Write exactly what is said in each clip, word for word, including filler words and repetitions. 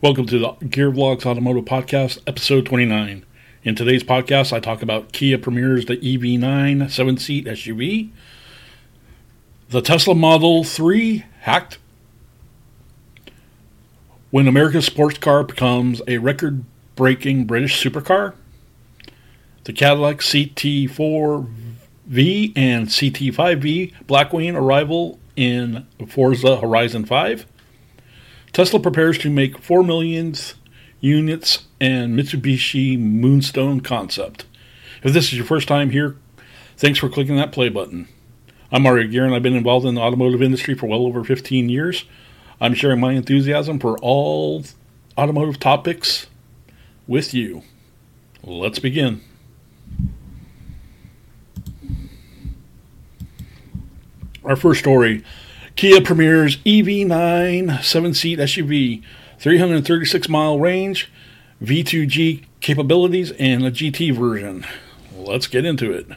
Welcome to the Gear Vlogs Automotive Podcast, episode twenty-nine. In today's podcast, I talk about Kia premieres the E V nine seven-seat S U V, the Tesla Model three hacked, when America's sports car becomes a record-breaking British supercar, the Cadillac C T four V and C T five V Blackwing arrival in Forza Horizon five, Tesla prepares to make four millionth units, and Mitsubishi Moonstone concept. If this is your first time here, thanks for clicking that play button. I'm Mario Gear, and I've been involved in the automotive industry for well over fifteen years. I'm sharing my enthusiasm for all automotive topics with you. Let's begin. Our first story. Kia premieres E V nine seven-seat S U V, three hundred thirty-six mile range, V two G capabilities, and a G T version. Let's get into it.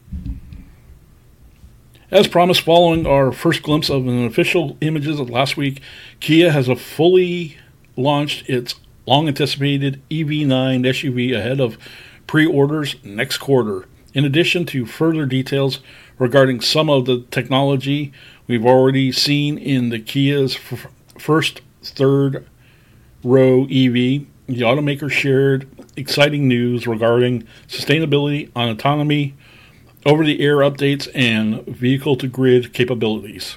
As promised, following our first glimpse of an official images of last week, Kia has a fully launched its long-anticipated E V nine S U V ahead of pre-orders next quarter. In addition to further details regarding some of the technology we've already seen in the Kia's f- first third row E V, the automaker shared exciting news regarding sustainability, on autonomy, over-the-air updates, and vehicle-to-grid capabilities.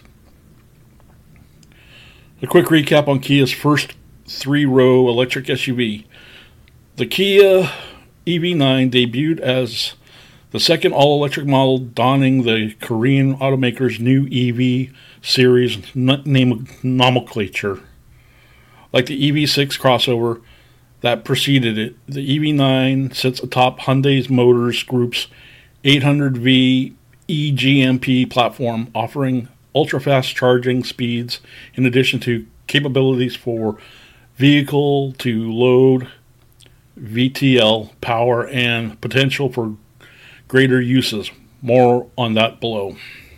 A quick recap on Kia's first three-row electric S U V. The Kia E V nine debuted as the second all-electric model, donning the Korean automaker's new E V series name nomenclature. Like the E V six crossover that preceded it, the E V nine sits atop Hyundai Motors Group's eight hundred V E G M P platform, offering ultra-fast charging speeds in addition to capabilities for vehicle-to-load V T L power and potential for greater uses. More on that below.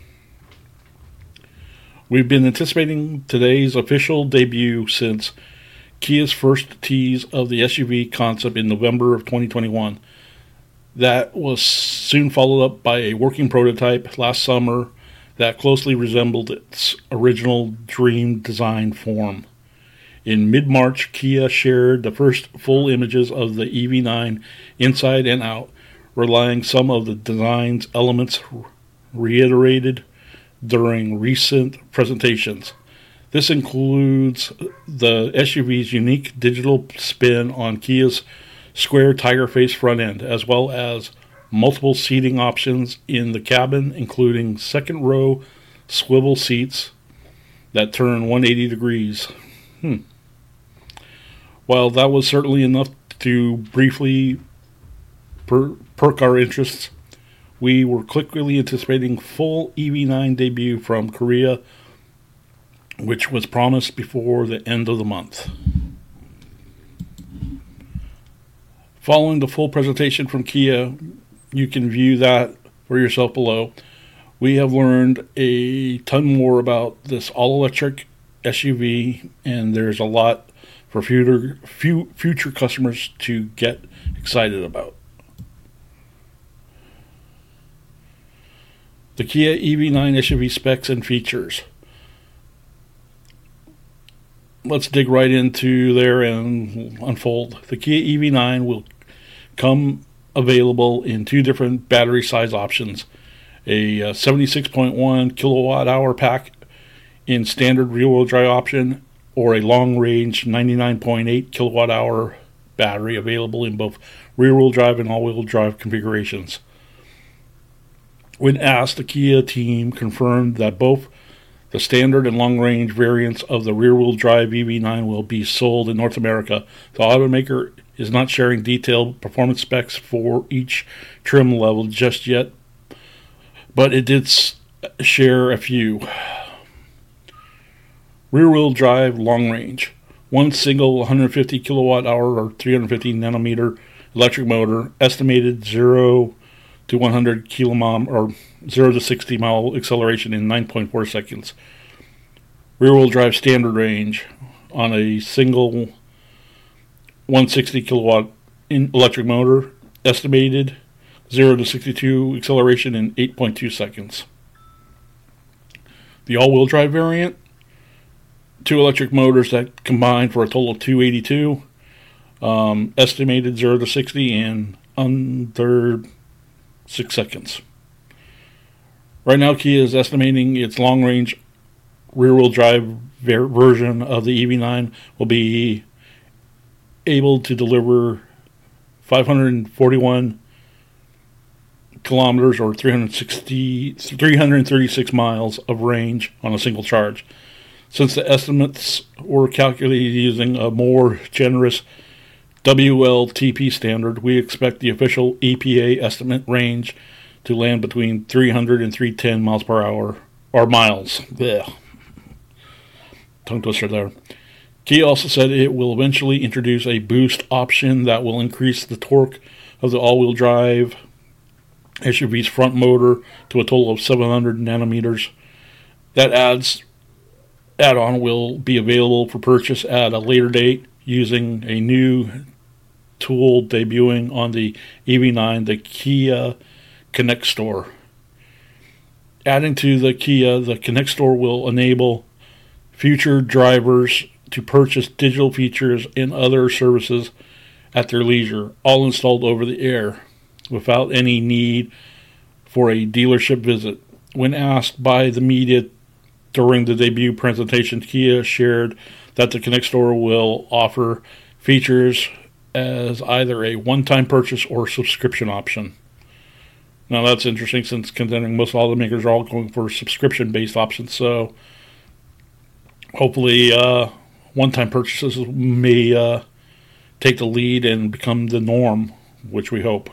We've been anticipating today's official debut since Kia's first tease of the S U V concept in November of twenty twenty-one. That was soon followed up by a working prototype last summer that closely resembled its original dream design form. In mid-March, Kia shared the first full images of the E V nine inside and out, relying some of the design's elements reiterated during recent presentations. This includes the S U V's unique digital spin on Kia's square tiger face front end, as well as multiple seating options in the cabin, including second row swivel seats that turn one hundred eighty degrees. Hmm. While that was certainly enough to briefly per- perk our interests, we were quickly anticipating full E V nine debut from Korea, which was promised before the end of the month. Following the full presentation from Kia, you can view that for yourself below. We have learned a ton more about this all-electric S U V, and there's a lot for future, future customers to get excited about. The Kia E V nine S U V specs and features. Let's dig right into there and unfold. The Kia E V nine will come available in two different battery size options. A seventy-six point one kilowatt hour pack in standard rear-wheel drive option, or a long-range ninety-nine point eight kilowatt hour battery available in both rear-wheel drive and all-wheel drive configurations. When asked, the Kia team confirmed that both the standard and long-range variants of the rear-wheel drive E V nine will be sold in North America. The automaker is not sharing detailed performance specs for each trim level just yet, but it did share a few. Rear-wheel drive long-range. One single one hundred fifty kilowatt hour or three hundred fifty nanometer electric motor, estimated zero to one hundred kilomile or zero to sixty mile acceleration in nine point four seconds. Rear-wheel drive standard range on a single one hundred sixty kilowatt in electric motor, estimated zero to sixty-two acceleration in eight point two seconds. The all-wheel drive variant, two electric motors that combine for a total of two eighty-two, um, estimated zero to sixty in under six seconds. Right now, Kia is estimating its long-range rear-wheel drive ver- version of the E V nine will be able to deliver five hundred forty-one kilometers or three hundred sixty, three hundred thirty-six miles of range on a single charge. Since the estimates were calculated using a more generous W L T P standard, we expect the official E P A estimate range to land between three hundred and three hundred ten miles per hour, or miles. Blech. Tongue twister there. Kia also said it will eventually introduce a boost option that will increase the torque of the all-wheel drive S U V's front motor to a total of seven hundred nanometers. That adds add-on will be available for purchase at a later date using a new tool debuting on the E V nine, the Kia Connect Store. Adding to the Kia, the Connect Store will enable future drivers to purchase digital features and other services at their leisure, all installed over the air, without any need for a dealership visit. When asked by the media during the debut presentation, Kia shared that the Connect Store will offer features as either a one-time purchase or subscription option. Now that's interesting, since considering most automakers are all going for subscription-based options, so hopefully uh, one-time purchases may uh, take the lead and become the norm, which we hope.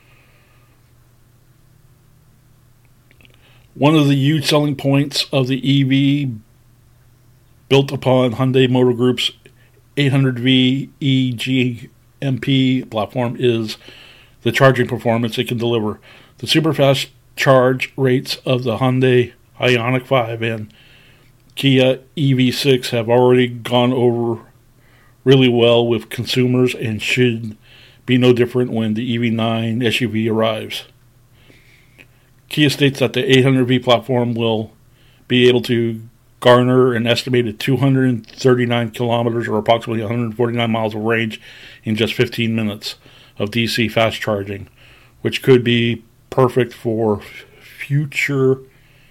One of the huge selling points of the E V built upon Hyundai Motor Group's eight hundred V E G M P platform is the charging performance it can deliver. The super-fast charge rates of the Hyundai Ioniq five and Kia E V six have already gone over really well with consumers and should be no different when the E V nine S U V arrives. Kia states that the eight hundred V platform will be able to garner an estimated two hundred thirty-nine kilometers or approximately one hundred forty-nine miles of range in just fifteen minutes of D C fast charging, which could be perfect for future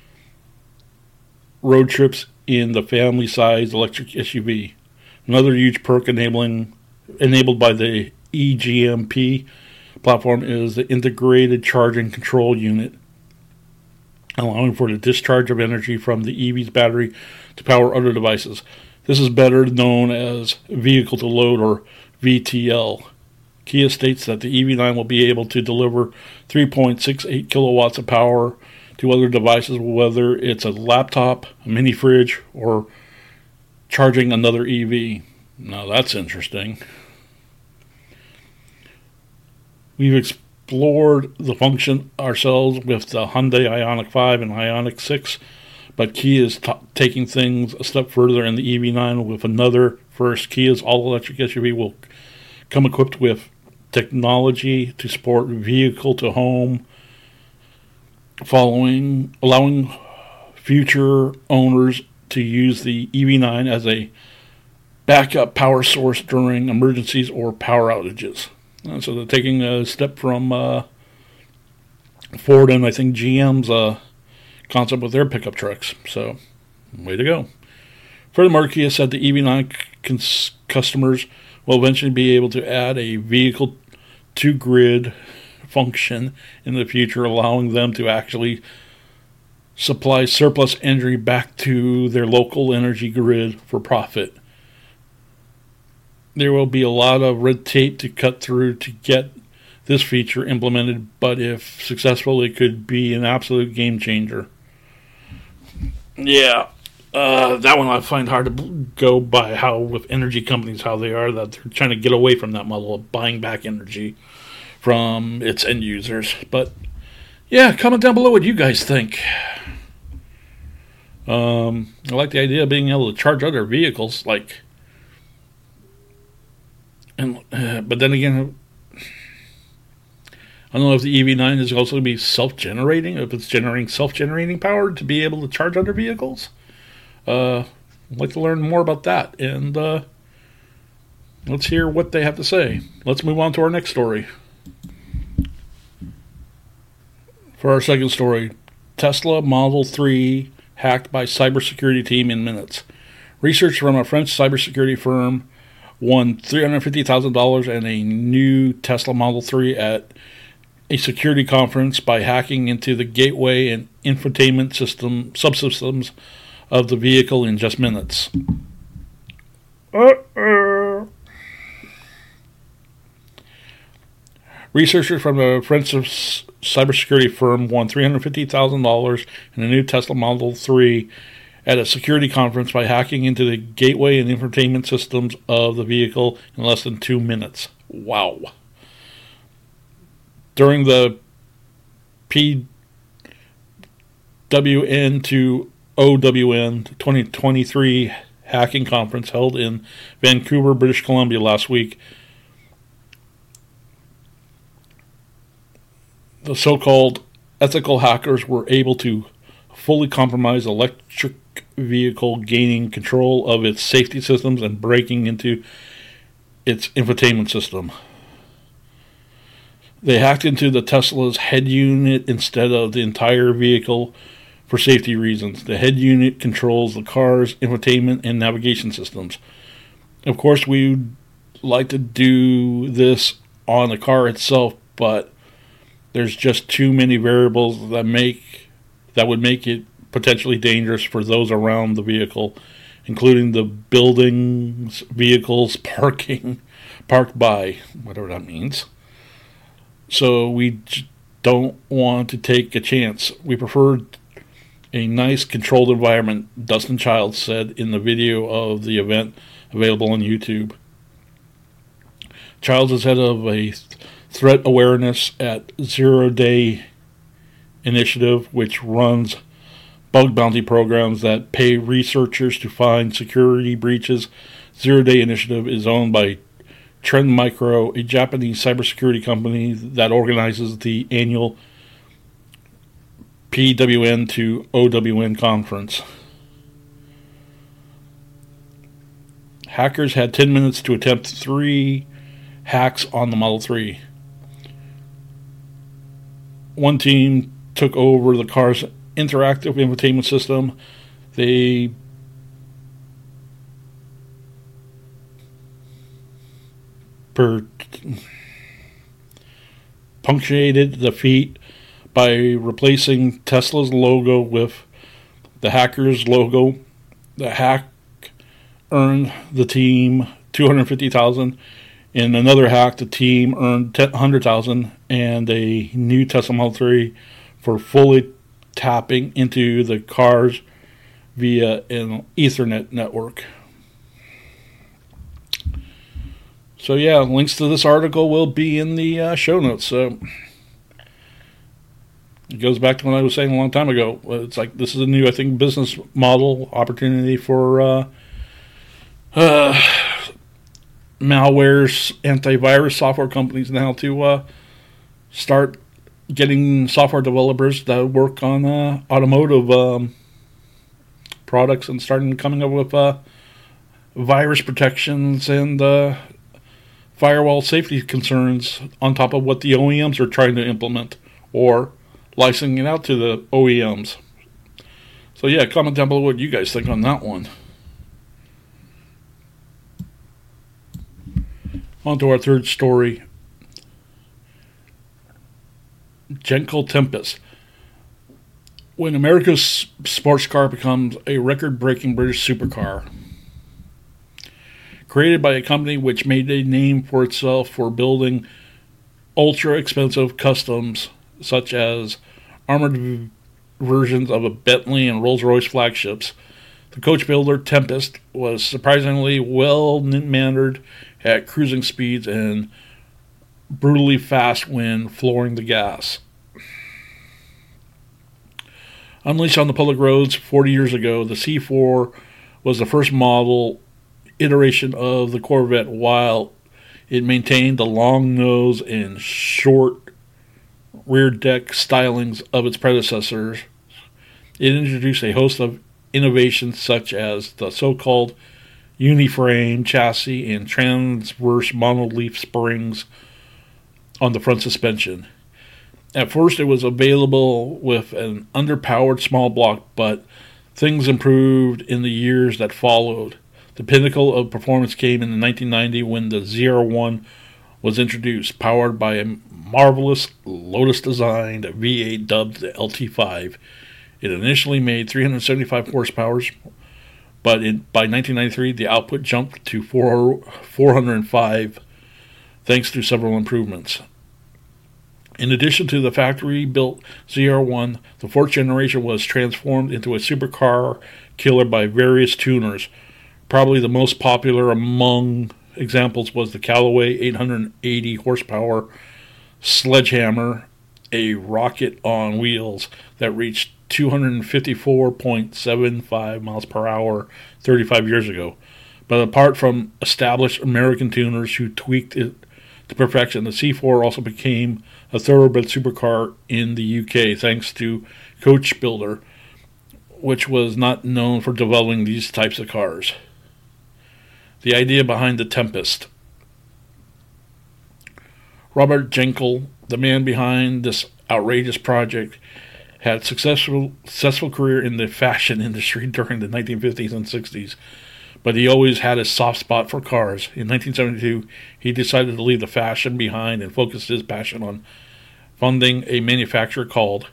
road trips in the family-sized electric S U V. Another huge perk enabling enabled by the E G M P platform is the integrated charging control unit, allowing for the discharge of energy from the E V's battery to power other devices. This is better known as vehicle to load, or V T L. Kia states that the E V nine will be able to deliver three point six eight kilowatts of power to other devices, whether it's a laptop, a mini fridge, or charging another E V. Now that's interesting. We've explored the function ourselves with the Hyundai Ioniq five and Ioniq six, but Kia is t- taking things a step further in the E V nine with another first. Kia's all-electric S U V will come equipped with technology to support vehicle-to-home, following allowing future owners to use the E V nine as a backup power source during emergencies or power outages. And so they're taking a step from uh, Ford and I think G M's uh, concept with their pickup trucks. So, way to go. Furthermore, Kia said the E V nine cons- customers will eventually be able to add a vehicle-to-grid function in the future, allowing them to actually supply surplus energy back to their local energy grid for profit. There will be a lot of red tape to cut through to get this feature implemented, but if successful, it could be an absolute game changer. Yeah, uh, that one I find hard to go by, how with energy companies, how they are, that they're trying to get away from that model of buying back energy from its end users. But yeah, comment down below what you guys think. Um, I like the idea of being able to charge other vehicles, like And uh, but then again, I don't know if the E V nine is also going to be self-generating, if it's generating self-generating power to be able to charge other vehicles. Uh, I'd like to learn more about that, and uh, let's hear what they have to say. Let's move on to our next story. For our second story, Tesla Model three hacked by cybersecurity team in minutes. Research from a French cybersecurity firm won three hundred fifty thousand dollars and a new Tesla Model three at a security conference by hacking into the gateway and infotainment system subsystems of the vehicle in just minutes. Uh-uh. Researchers from the French cybersecurity firm won three hundred fifty thousand dollars in a new Tesla Model three at a security conference by hacking into the gateway and infotainment systems of the vehicle in less than two minutes. Wow. During the P W N to O W N twenty twenty-three hacking conference held in Vancouver, British Columbia last week, the so-called ethical hackers were able to fully compromise electric vehicle, gaining control of its safety systems and breaking into its infotainment system. They hacked into the Tesla's head unit instead of the entire vehicle for safety reasons. The head unit controls the car's infotainment and navigation systems. Of course, we'd like to do this on the car itself, but there's just too many variables that make that would make it potentially dangerous for those around the vehicle, including the buildings, vehicles, parking, parked by, whatever that means. So we don't want to take a chance. We prefer a nice, controlled environment, Dustin Childs said in the video of the event available on YouTube. Childs is head of a threat awareness at Zero Day Initiative, which runs bug bounty programs that pay researchers to find security breaches. Zero Day Initiative is owned by Trend Micro, a Japanese cybersecurity company that organizes the annual P W N to O W N conference. Hackers had ten minutes to attempt three hacks on the Model three. One team took over the car's interactive infotainment system. They per- punctuated the feat by replacing Tesla's logo with the hacker's logo. The hack earned the team two hundred fifty thousand dollars. In another hack, the team earned one hundred thousand dollars and a new Tesla Model three for fully tapping into the cars via an Ethernet network. So yeah, links to this article will be in the uh, show notes. So it goes back to what I was saying a long time ago. It's like this is a new, I think, business model opportunity for uh, uh, malwares, antivirus software companies now to uh, start getting software developers that work on uh, automotive um, products and starting coming up with uh, virus protections and uh, firewall safety concerns on top of what the O E Ms are trying to implement or licensing it out to the O E Ms. So yeah, comment down below what you guys think on that one. On to our third story. Gentle Tempest. When America's sports car becomes a record-breaking British supercar. Created by a company which made a name for itself for building ultra-expensive customs, such as armored versions of a Bentley and Rolls-Royce flagships, the coach builder Tempest was surprisingly well-mannered at cruising speeds and brutally fast when flooring the gas. Unleashed on the public roads forty years ago, the C four was the first model iteration of the Corvette, while It maintained the long nose and short rear deck stylings of its predecessors. It introduced a host of innovations such as the so-called uniframe chassis and transverse monoleaf springs on the front suspension. At first, it was available with an underpowered small block, but things improved in the years that followed. The pinnacle of performance came in nineteen ninety when the Z R one was introduced, powered by a marvelous Lotus-designed V eight dubbed the L T five. It initially made three hundred seventy-five horsepower, but in, by nineteen ninety-three the output jumped to four hundred five thanks to several improvements. In addition to the factory-built Z R one, the fourth generation was transformed into a supercar killer by various tuners. Probably the most popular among examples was the Callaway eight hundred eighty horsepower Sledgehammer, a rocket on wheels that reached two hundred fifty-four point seven five miles per hour thirty-five years ago. But apart from established American tuners who tweaked it to perfection, the C four also became a thoroughbred supercar in the U K thanks to Coach Builder, which was not known for developing these types of cars. The idea behind the Tempest. Robert Jenkel, the man behind this outrageous project, had a successful, successful career in the fashion industry during the nineteen fifties and sixties, but he always had a soft spot for cars. In nineteen seventy-two, he decided to leave the fashion behind and focus his passion on funding a manufacturer called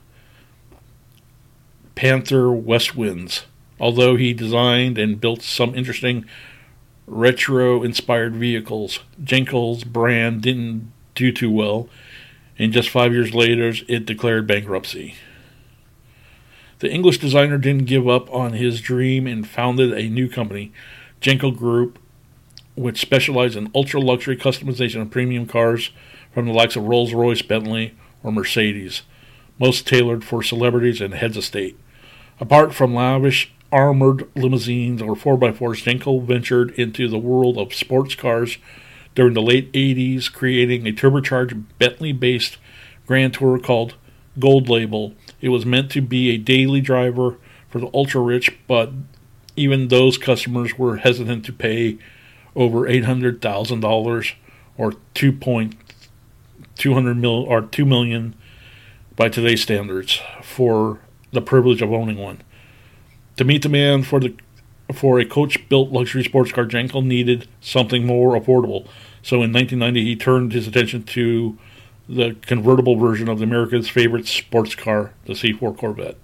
Panther West Winds. Although he designed and built some interesting retro-inspired vehicles, Jenkel's brand didn't do too well, and just five years later it declared bankruptcy. The English designer didn't give up on his dream and founded a new company, Jenkel Group, which specialized in ultra-luxury customization of premium cars from the likes of Rolls-Royce, Bentley, or Mercedes, most tailored for celebrities and heads of state. Apart from lavish armored limousines or four by fours, Jenkel ventured into the world of sports cars during the late eighties, creating a turbocharged Bentley-based Grand Tour called Gold Label. It was meant to be a daily driver for the ultra-rich, but even those customers were hesitant to pay over eight hundred thousand dollars or two point two hundred mil or two million by today's standards for the privilege of owning one. To meet demand for the for a Coach-built luxury sports car, Jenkel needed something more affordable. So in nineteen ninety, he turned his attention to the convertible version of America's favorite sports car, the C four Corvette.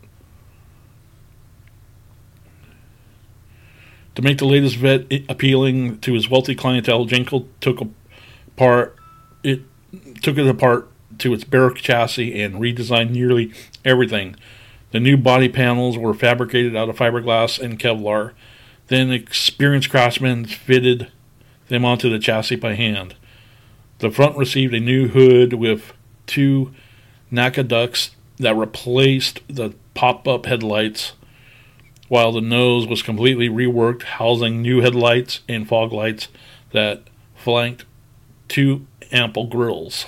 To make the latest Vette appealing to his wealthy clientele, Jenkel took apart it took it apart to its bare chassis and redesigned nearly everything. The new body panels were fabricated out of fiberglass and Kevlar. Then experienced craftsmen fitted them onto the chassis by hand. The front received a new hood with two N A C A ducts that replaced the pop-up headlights, while the nose was completely reworked, housing new headlights and fog lights that flanked two ample grills.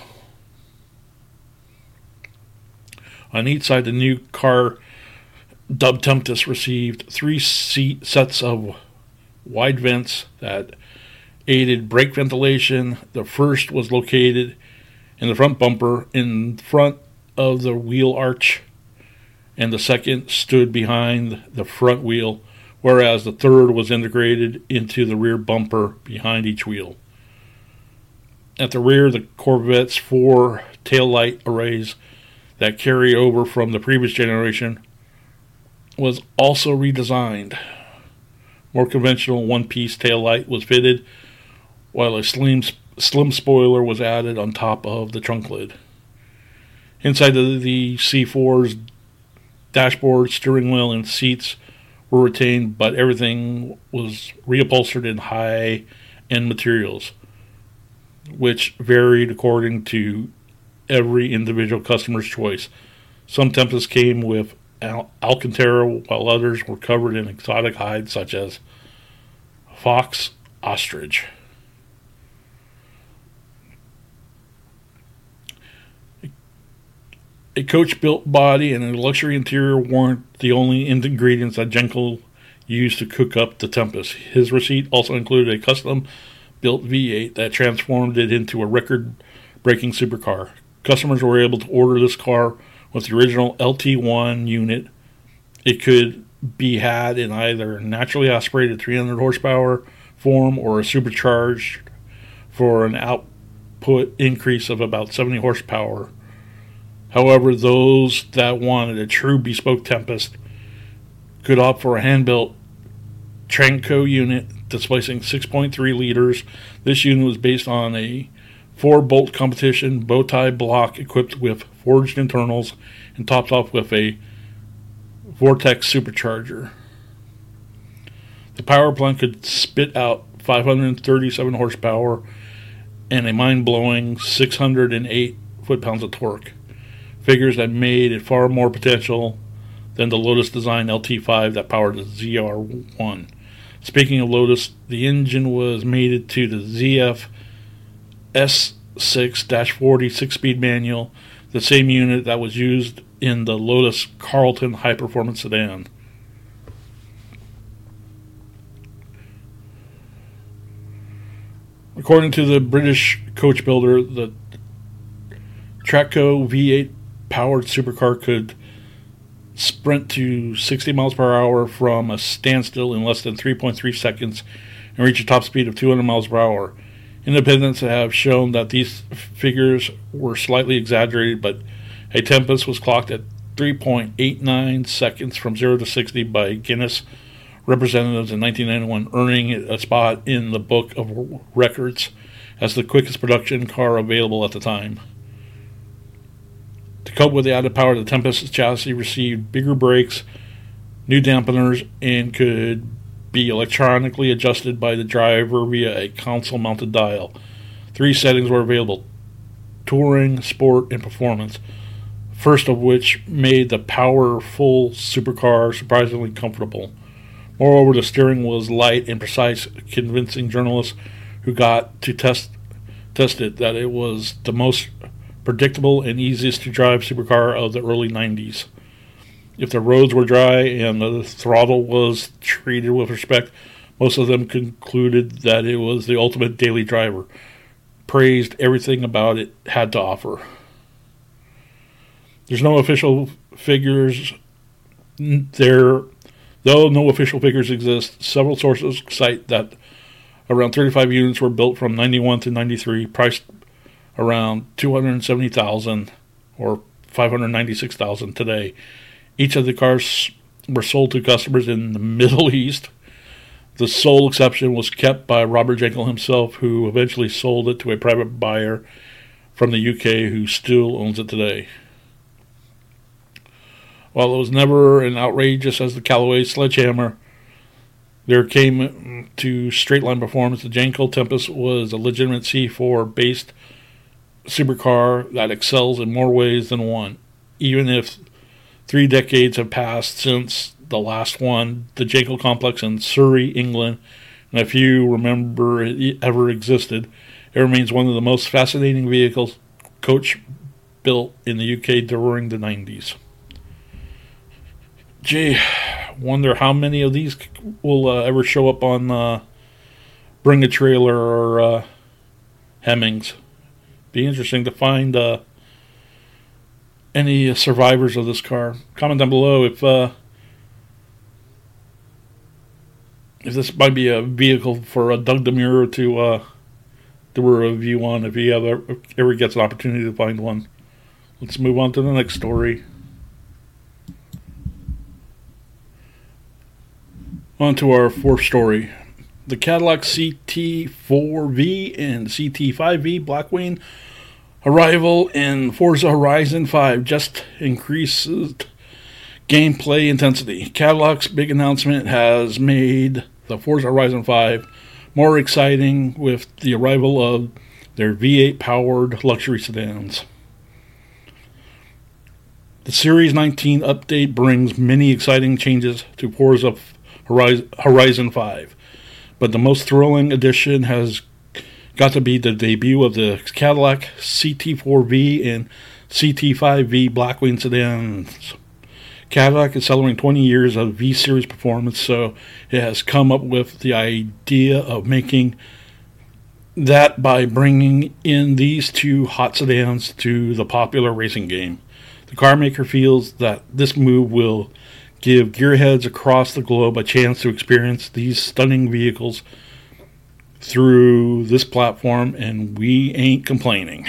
On each side, the new car, dubbed Tempest, received three seat sets of wide vents that aided brake ventilation. The first was located in the front bumper in front of the wheel arch, and the second stood behind the front wheel, whereas the third was integrated into the rear bumper behind each wheel. At the rear, the Corvette's four taillight arrays that carry over from the previous generation was also redesigned. More conventional one-piece taillight was fitted, while a slim, slim spoiler was added on top of the trunk lid. Inside the, the C four's dashboard, steering wheel, and seats were retained, but everything was reupholstered in high-end materials, which varied according to every individual customer's choice. Some Tempests came with Al- Alcantara, while others were covered in exotic hides such as fox ostrich. A coach-built body and a luxury interior weren't the only ingredients that Jankel used to cook up the Tempest. His receipt also included a custom-built V eight that transformed it into a record-breaking supercar. Customers were able to order this car with the original L T one unit. It could be had in either naturally aspirated three hundred horsepower form or a supercharged for an output increase of about seventy horsepower. However, those that wanted a true bespoke Tempest could opt for a hand-built Tranco unit displacing six point three liters. This unit was based on a four-bolt competition bow-tie block equipped with forged internals and topped off with a Vortex supercharger. The power plant could spit out five hundred thirty-seven horsepower and a mind-blowing six hundred eight foot-pounds of torque. Figures that made it far more potential than the Lotus Design L T five that powered the Z R one. Speaking of Lotus, the engine was mated to the Z F S six forty six-speed manual, the same unit that was used in the Lotus Carlton high-performance sedan. According to the British coach builder, the Traco V eight powered supercar could sprint to sixty miles per hour from a standstill in less than three point three seconds and reach a top speed of two hundred miles per hour. Independents have shown that these figures were slightly exaggerated, but a Tempest was clocked at three point eight nine seconds from zero to sixty by Guinness representatives in nineteen ninety-one, earning it a spot in the book of records as the quickest production car available at the time. To cope with the added power, the Tempest's chassis received bigger brakes, new dampeners, and could be electronically adjusted by the driver via a console-mounted dial. Three settings were available: Touring, Sport, and Performance, first of which made the powerful supercar surprisingly comfortable. Moreover, the steering was light and precise, convincing journalists who got to test, test it that it was the most predictable and easiest to drive supercar of the early nineties. If the roads were dry and the throttle was treated with respect, most of them concluded that it was the ultimate daily driver. Praised everything about it had to offer. There's no official figures there, though no official figures exist. Several sources cite that around thirty-five units were built from ninety-one to ninety-three, priced around two hundred seventy thousand dollars or five hundred ninety-six thousand dollars today. Each of the cars were sold to customers in the Middle East. The sole exception was kept by Robert Jankel himself, who eventually sold it to a private buyer from the U K who still owns it today. While it was never as outrageous as the Callaway Sledgehammer, there came to straight-line performance. The Jankel Tempest was a legitimate C four-based supercar that excels in more ways than one. Even if three decades have passed since the last one, the Jankel complex in Surrey, England, and if you remember it ever existed, it remains one of the most fascinating vehicles coach built in the U K during the nineties. Gee, wonder how many of these will uh, ever show up on uh, Bring a Trailer or uh, Hemmings. Be interesting to find uh, any survivors of this car. Comment down below if uh, if this might be a vehicle for uh, Doug DeMuro to uh, do a review on if he ever, ever gets an opportunity to find one. Let's move on to the next story. On to our fourth story. The Cadillac C T four V and C T five V Blackwing arrival in Forza Horizon five just increases gameplay intensity. Cadillac's big announcement has made the Forza Horizon five more exciting with the arrival of their V eight powered luxury sedans. The Series nineteen update brings many exciting changes to Forza Horizon five, but the most thrilling addition has got to be the debut of the Cadillac C T four V and C T five V Blackwing sedans. Cadillac is celebrating twenty years of V-Series performance, so it has come up with the idea of making that by bringing in these two hot sedans to the popular racing game. The car maker feels that this move will give gearheads across the globe a chance to experience these stunning vehicles through this platform, and we ain't complaining.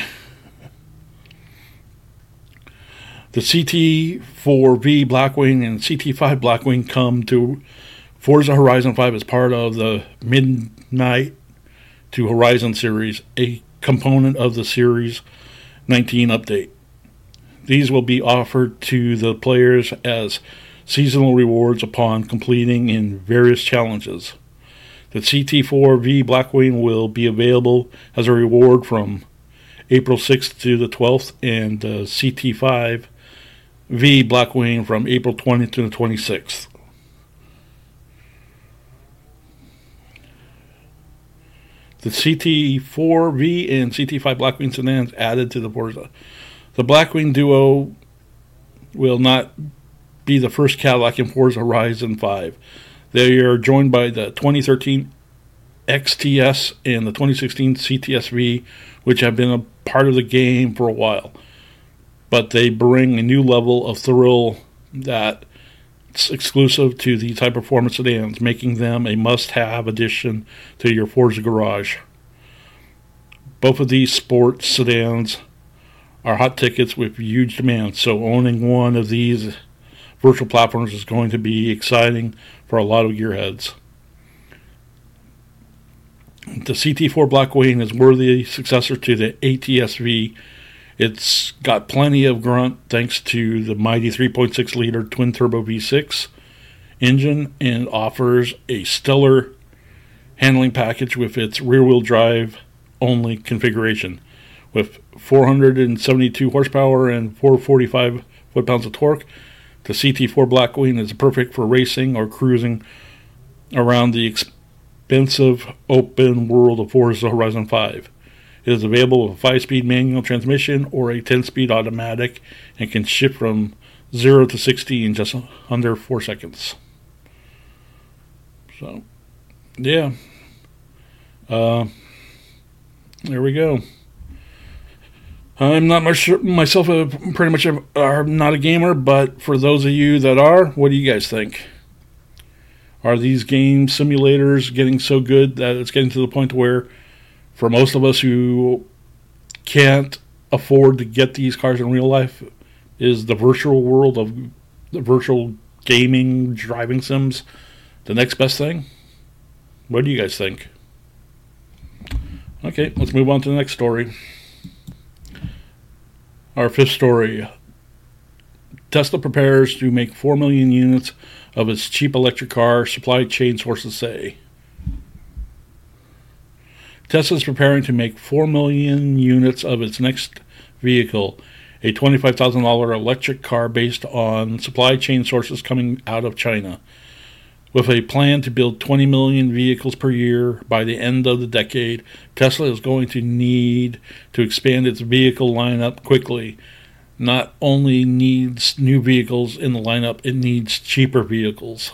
The C T four V Blackwing and C T five Blackwing come to Forza Horizon five as part of the Midnight to Horizon series, a component of the Series nineteen update. These will be offered to the players as seasonal rewards upon completing in various challenges. The C T four V Blackwing will be available as a reward from April sixth to the twelfth, and the C T five V Blackwing from April twentieth to the twenty-sixth. The C T four V and C T five Blackwing sedans added to the Forza. The Blackwing duo will not be the first Cadillac in Forza Horizon five. They are joined by the twenty thirteen X T S and the twenty sixteen C T S V, which have been a part of the game for a while. But they bring a new level of thrill that's exclusive to these high-performance sedans, making them a must-have addition to your Forza garage. Both of these sports sedans are hot tickets with huge demand, so owning one of these virtual platforms is going to be exciting for a lot of gearheads. The C T four Blackwing is worthy successor to the A T S V. It's got plenty of grunt thanks to the mighty three point six liter twin-turbo V six engine, and offers a stellar handling package with its rear-wheel drive only configuration. With four hundred seventy-two horsepower and four hundred forty-five foot-pounds of torque, the C T four Blackwing is perfect for racing or cruising around the expensive open world of Forza Horizon five. It is available with a five-speed manual transmission or a ten-speed automatic, and can shift from zero to sixty in just under four seconds. So, yeah. Uh, there we go. I'm not much, myself a, pretty much a, uh, not a gamer, but for those of you that are, what do you guys think? Are these game simulators getting so good that it's getting to the point where, for most of us who can't afford to get these cars in real life, is the virtual world of the virtual gaming driving sims the next best thing? What do you guys think? Okay, let's move on to the next story. Our fifth story. Tesla prepares to make four million units of its cheap electric car, supply chain sources say. Tesla is preparing to make four million units of its next vehicle, a twenty-five thousand dollars electric car based on supply chain sources coming out of China. With a plan to build twenty million vehicles per year by the end of the decade, Tesla is going to need to expand its vehicle lineup quickly. Not only needs new vehicles in the lineup, it needs cheaper vehicles.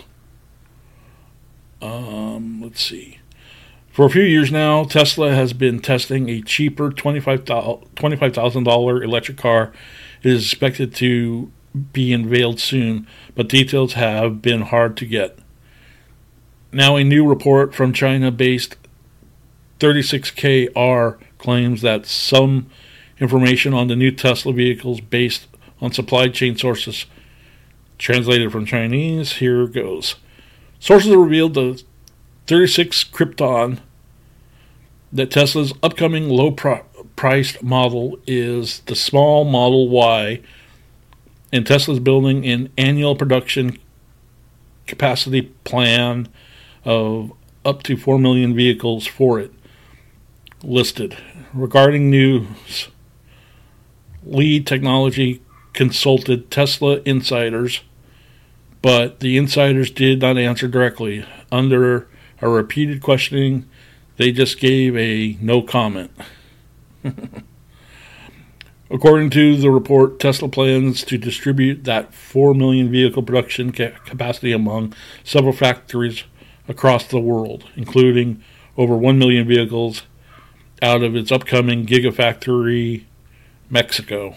Um, let's see. For a few years now, Tesla has been testing a cheaper twenty-five thousand dollars electric car. It is expected to be unveiled soon, but details have been hard to get. Now, a new report from China-based thirty-six K R claims that some information on the new Tesla vehicles based on supply chain sources. Translated from Chinese, here goes. Sources revealed the thirty-six Krypton that Tesla's upcoming low-priced model is the small Model Y, and Tesla's building an annual production capacity plan of up to four million vehicles for it. Listed. Regarding news, lead technology consulted Tesla insiders, but the insiders did not answer directly. Under a repeated questioning, they just gave a no comment. According to the report, Tesla plans to distribute that four million vehicle production ca- capacity among several factories across the world, including over one million vehicles out of its upcoming Gigafactory, Mexico.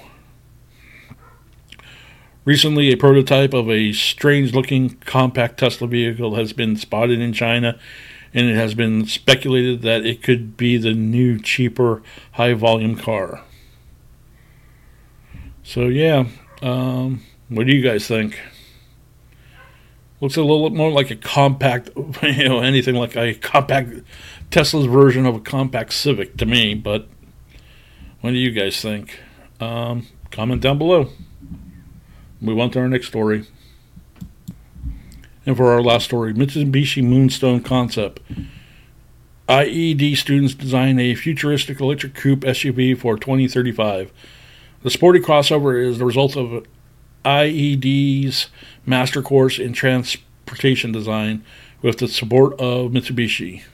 Recently, a prototype of a strange-looking compact Tesla vehicle has been spotted in China, and it has been speculated that it could be the new, cheaper, high-volume car. So, yeah, um, what do you guys think? Looks a little more like a compact, you know, anything like a compact, Tesla's version of a compact Civic to me, but what do you guys think? Um, comment down below. Move on to our next story. And for our last story, Mitsubishi Moonstone concept. I E D students design a futuristic electric coupe S U V for twenty thirty-five. The sporty crossover is the result of I E D's master course in transportation design with the support of Mitsubishi.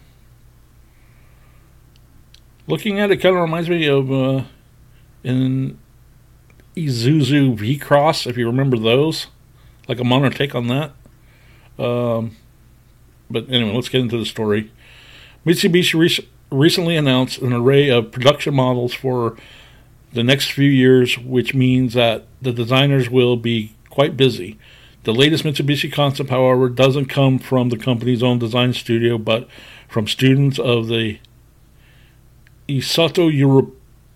Looking at it, kind of reminds me of uh, an Isuzu V-Cross, if you remember those. Like a modern take on that. Um, but anyway, let's get into the story. Mitsubishi re- recently announced an array of production models for the next few years, which means that the designers will be quite busy. The latest Mitsubishi concept, however, doesn't come from the company's own design studio, but from students of the Isato Euro-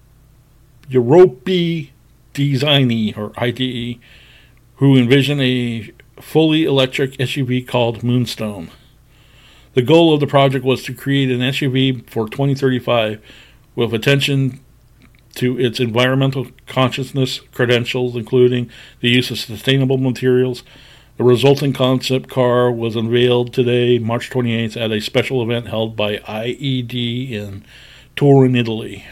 Europe Design, or I D E, who envision a fully electric S U V called Moonstone. The goal of the project was to create an S U V for twenty thirty-five with attention to its environmental consciousness credentials, including the use of sustainable materials. The resulting concept car was unveiled today, March twenty-eighth, at a special event held by I E D in Turin, Italy.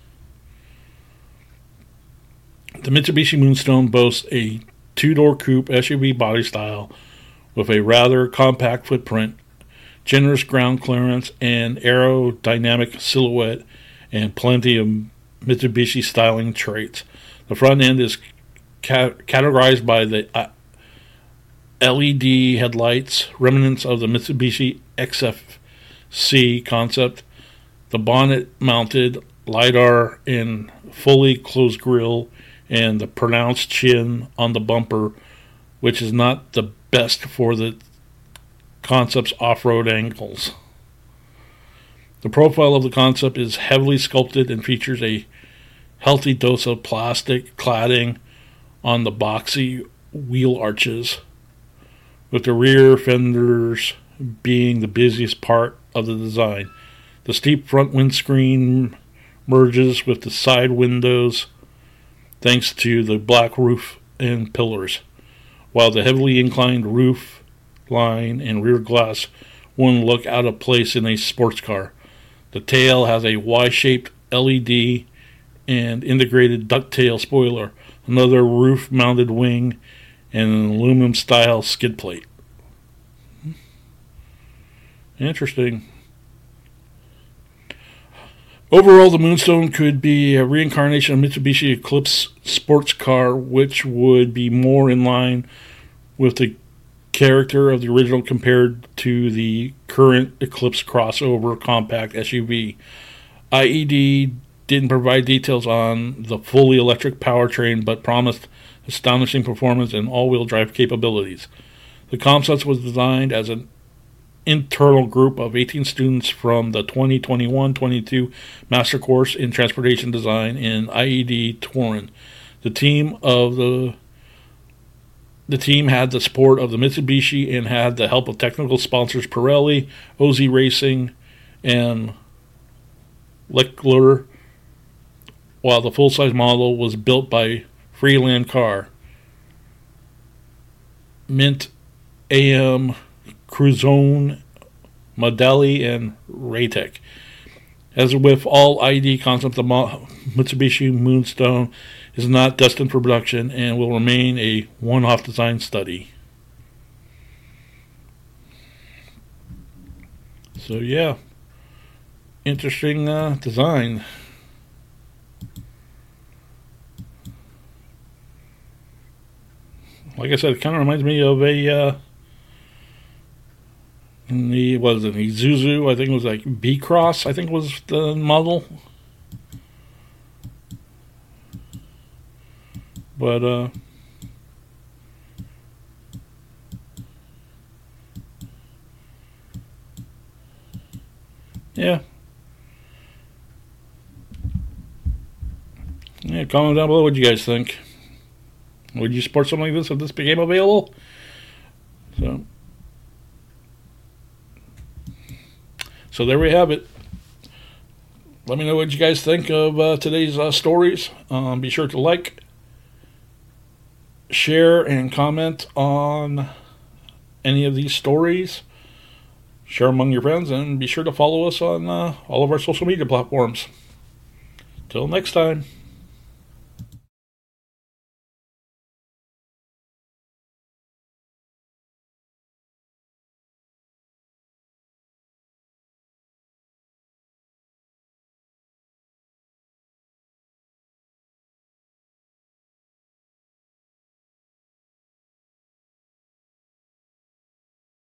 The Mitsubishi Moonstone boasts a two-door coupe S U V body style with a rather compact footprint, generous ground clearance, and aerodynamic silhouette, and plenty of Mitsubishi styling traits. The front end is ca- categorized by the uh, L E D headlights, remnants of the Mitsubishi X F C concept, the bonnet-mounted LiDAR and fully closed grille, and the pronounced chin on the bumper, which is not the best for the concept's off-road angles. The profile of the concept is heavily sculpted and features a healthy dose of plastic cladding on the boxy wheel arches, with the rear fenders being the busiest part of the design. The steep front windscreen merges with the side windows thanks to the black roof and pillars, while the heavily inclined roof line and rear glass wouldn't look out of place in a sports car. The tail has a Y-shaped L E D and integrated ducktail spoiler, another roof-mounted wing, and an aluminum-style skid plate. Interesting. Overall, the Moonstone could be a reincarnation of Mitsubishi Eclipse sports car, which would be more in line with the character of the original compared to the current Eclipse crossover compact S U V. I E D didn't provide details on the fully electric powertrain, but promised astonishing performance and all-wheel drive capabilities. The concept was designed as an internal group of eighteen students from the twenty twenty-one twenty-two Master Course in Transportation Design in I E D Turin. The team of the The team had the support of the Mitsubishi and had the help of technical sponsors Pirelli, O Z Racing, and Leckler, while the full-size model was built by Freeland Car, Mint, A M, Cruzone, Modeli, and Raytec. As with all I E D concepts, the Mitsubishi Moonstone is not destined for production and will remain a one-off design study. So yeah, interesting uh, design. like I said, it kind of reminds me of a uh, the what is it, Isuzu? I think it was like B Cross. I think was the model. But uh, yeah. Yeah, comment down below what you guys think. Would you support something like this if this became available? So, so there we have it. Let me know what you guys think of uh, today's uh, stories. Um, be sure to like, share, and comment on any of these stories. Share among your friends, and be sure to follow us on uh, all of our social media platforms. Till next time.